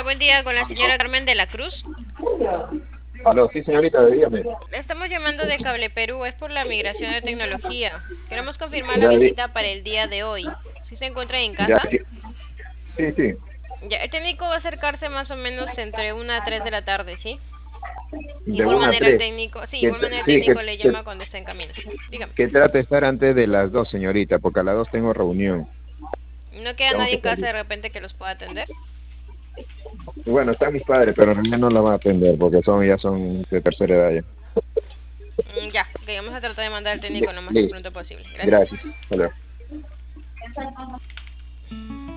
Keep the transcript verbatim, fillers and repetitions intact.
buen día con la señora Carmen de la Cruz. Aló, sí, señorita, dígame. Le estamos llamando de Cable Perú, es por la migración de tecnología. Queremos confirmar la Ya, di- visita para el día de hoy. ¿Sí se encuentra en ya, casa? que- sí, sí, Ya, el técnico va a acercarse más o menos entre una a tres de la tarde, ¿sí? de Igual una a manera el tres. técnico, sí, Que, igual tra- manera el sí, que, técnico le que, llama cuando está en camino. Dígame. que trate de estar antes de las dos, señorita, porque a las dos tengo reunión. ¿No queda Tengo nadie que en casa salir. de repente que los pueda atender? Y bueno, están mis padres, pero en realidad no la van a atender porque son ya son de tercera edad ya. Mm, ya, ok, vamos a tratar de mandar al técnico Li- lo más Listo, pronto posible. Gracias. gracias. Hasta luego.